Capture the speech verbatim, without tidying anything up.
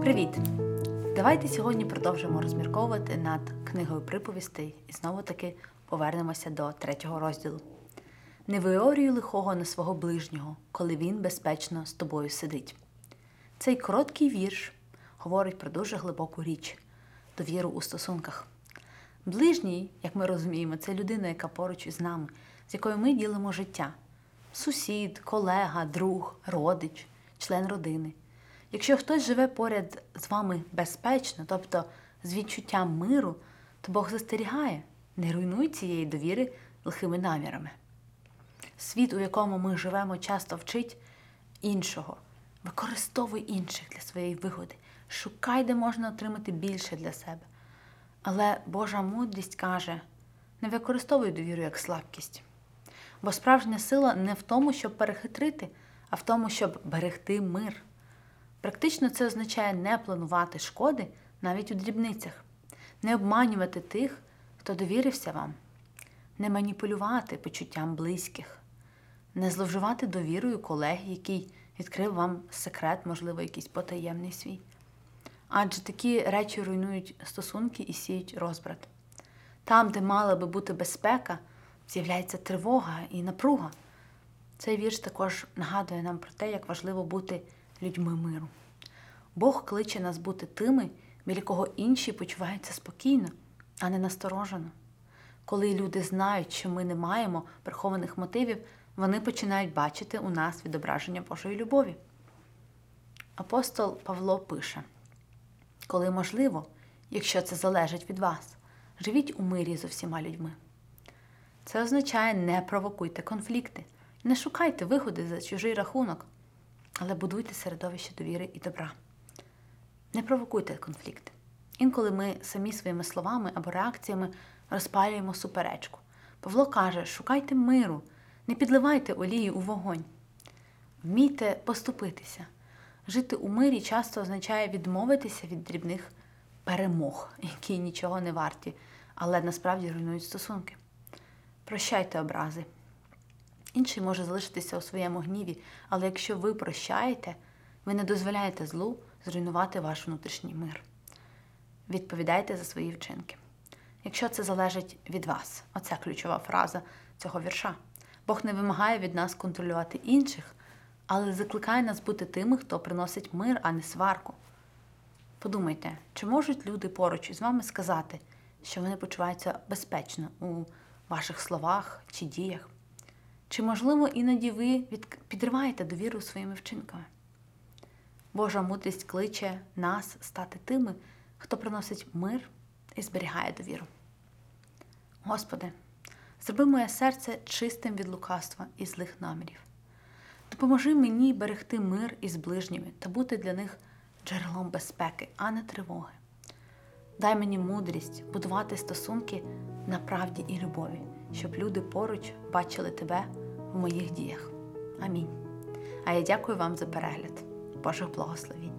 Привіт! Давайте сьогодні продовжимо розмірковувати над книгою приповістей і знову-таки повернемося до третього розділу. «Не виорюй лихого на свого ближнього, коли він безпечно з тобою сидить». Цей короткий вірш говорить про дуже глибоку річ – довіру у стосунках. Ближній, як ми розуміємо, це людина, яка поруч із нами, з якою ми ділимо життя. Сусід, колега, друг, родич, член родини. Якщо хтось живе поряд з вами безпечно, тобто з відчуттям миру, то Бог застерігає, не руйнуй цієї довіри лихими намірами. Світ, у якому ми живемо, часто вчить іншого. Використовуй інших для своєї вигоди. Шукай, де можна отримати більше для себе. Але Божа мудрість каже, не використовуй довіру як слабкість. Бо справжня сила не в тому, щоб перехитрити, а в тому, щоб берегти мир. Практично це означає не планувати шкоди навіть у дрібницях, не обманювати тих, хто довірився вам, не маніпулювати почуттям близьких, не зловживати довірою колеги, який відкрив вам секрет, можливо, якийсь потаємний свій. Адже такі речі руйнують стосунки і сіють розбрат. Там, де мала би бути безпека, з'являється тривога і напруга. Цей вірш також нагадує нам про те, як важливо бути людьми миру. Бог кличе нас бути тими, біля кого інші почуваються спокійно, а не насторожено. Коли люди знають, що ми не маємо прихованих мотивів, вони починають бачити у нас відображення Божої любові. Апостол Павло пише, «Коли можливо, якщо це залежить від вас, живіть у мирі з усіма людьми». Це означає не провокуйте конфлікти, не шукайте вигоди за чужий рахунок, але будуйте середовище довіри і добра. Не провокуйте конфлікти. Інколи ми самі своїми словами або реакціями розпалюємо суперечку. Павло каже, шукайте миру, не підливайте олії у вогонь. Вмійте поступитися. Жити у мирі часто означає відмовитися від дрібних перемог, які нічого не варті, але насправді руйнують стосунки. Прощайте образи. Інший може залишитися у своєму гніві, але якщо ви прощаєте, ви не дозволяєте злу зруйнувати ваш внутрішній мир. Відповідайте за свої вчинки. Якщо це залежить від вас, оця ключова фраза цього вірша. Бог не вимагає від нас контролювати інших, але закликає нас бути тими, хто приносить мир, а не сварку. Подумайте, чи можуть люди поруч із вами сказати, що вони почуваються безпечно у ваших словах чи діях? Чи, можливо, іноді ви підриваєте довіру своїми вчинками? Божа мудрість кличе нас стати тими, хто приносить мир і зберігає довіру. Господи, зроби моє серце чистим від лукавства і злих намірів. Допоможи мені берегти мир із ближніми та бути для них джерелом безпеки, а не тривоги. Дай мені мудрість будувати стосунки на правді і любові, щоб люди поруч бачили Тебе в моїх діях. Амінь. А я дякую вам за перегляд. Божих благословінь.